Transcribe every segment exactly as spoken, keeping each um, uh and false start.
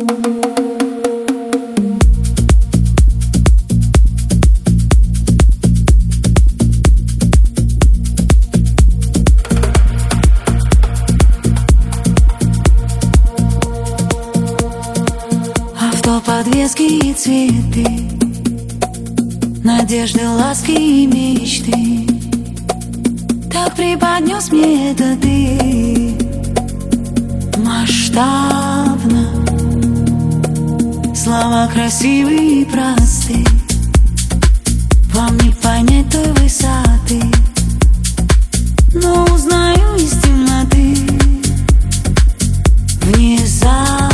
Подвески и цветы, надежды, ласки и мечты. Так преподнес мне это ты масштабно. Слова красивые и просты, вам не понять той высоты, но узнаю из темноты внезапно.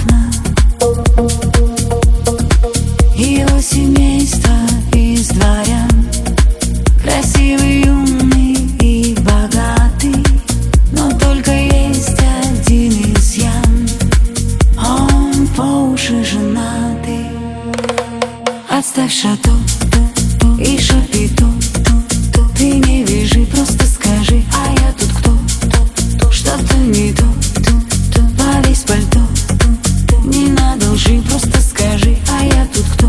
Его семейство из дворян, красивый, умный и богатый, но только есть один изъян: он по уши женатый. Отставь шато и шапито, ты не вяжи, просто скажи: а я тут кто? Что-то не то, повесь пальто, не надо лжи, просто скажи: а я тут кто?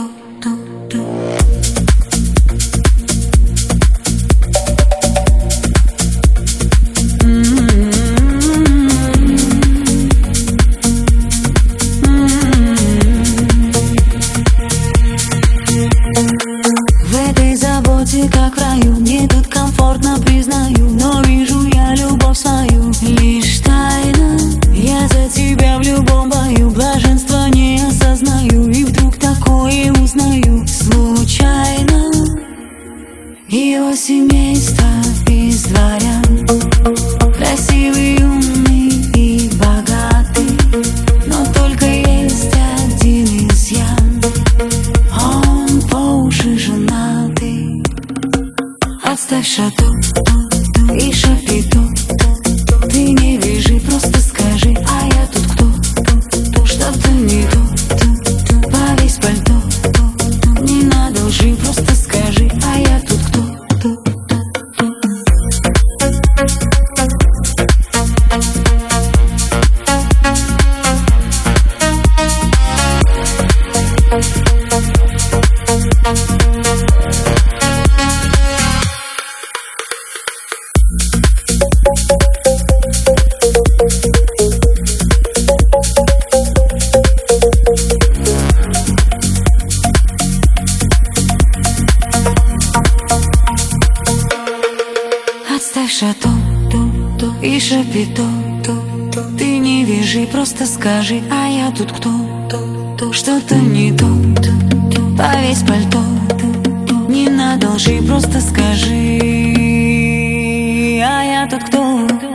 Как в раю, мне тут комфортно, признаю, но вижу я любовь свою лишь тайно. Я за тебя в любом бою блаженства не осознаю, и вдруг такое узнаю случайно. Его семейство из дворян, красивый, умный и богатый, но только есть один изъян: он по уши женатый. Отставь шато и шапито, ты не вяжи, просто скажи: а я тут кто? Что-то не то, повесь пальто, не надо лжи, просто скажи: а я тут кто? Отставь шато и шапито, ты не вяжи, просто скажи: а я тут кто? Что-то не то, повесь пальто, не надо лжи, просто скажи: а я тут кто?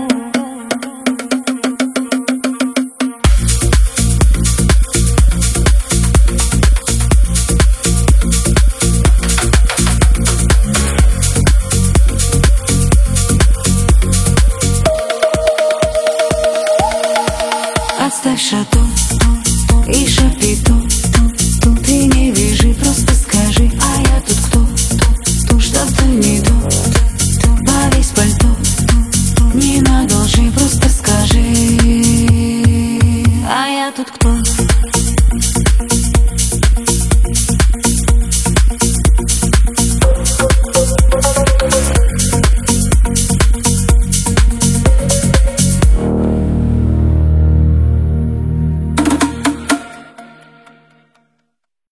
Отставь шато и шапито, ты не вяжи, просто скажи: а я тут кто? Что-то не то, повесь пальто, не надо лжи, просто скажи: а я тут кто?